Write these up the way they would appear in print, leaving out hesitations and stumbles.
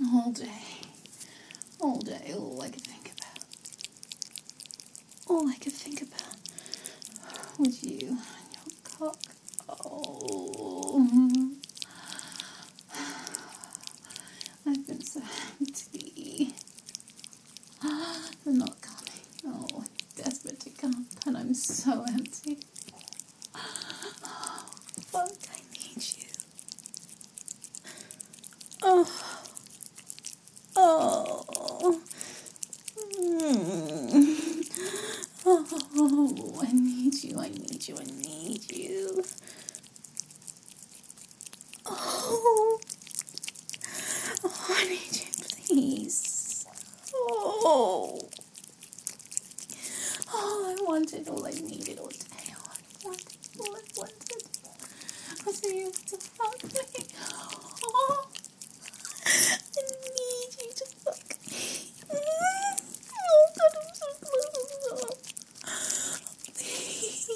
All day. All day, all I could think about. All I could think about was you and your cock. Oh. I've been so empty. They're not coming. Oh, desperate to come, and I'm so empty. Oh, fuck, I need you. Oh. Oh. Oh, I need you, I need you, I need you. Oh, I need you, please. Oh, I wanted all I needed all day. All I wanted was for you to fuck me. Oh, I need you to fuck me. Oh, God, I'm so close. Please.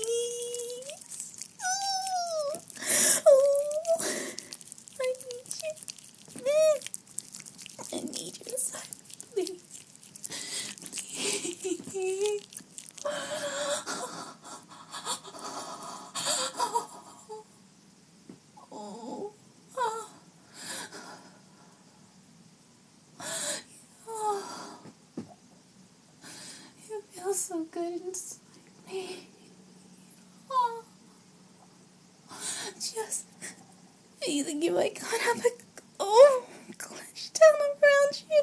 Oh, I need you. I need you so, please. Please. Oh. You feel so good inside me. Oh. Just feeling you, I can't have a clutch down around you.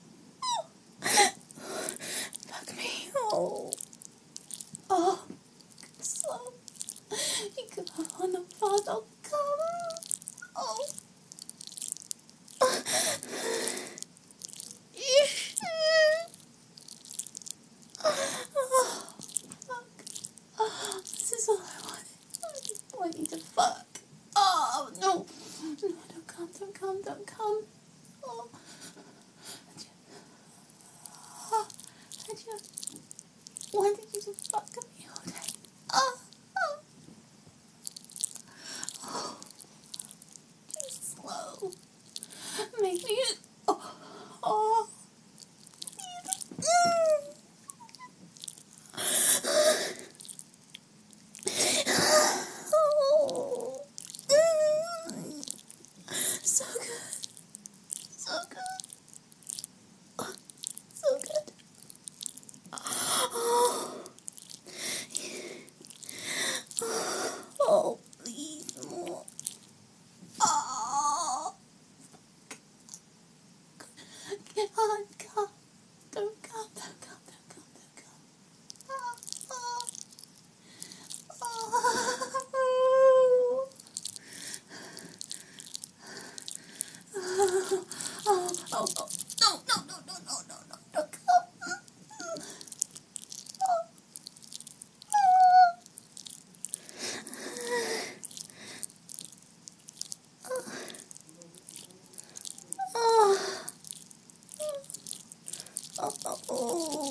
Fuck me. Oh, slow. You could have on the path. Oh, come. Oh. Oh, fuck. This is all I wanted. I just want you to fuck. Oh, no. No, don't come, don't come, don't come. Oh. I just wanted you to fuck me all day. Oh. Just slow. Make me. Oh. So good. So good. So good. Oh, please, more. Oh. Come. Don't come. Oh, no, don't come. Oh.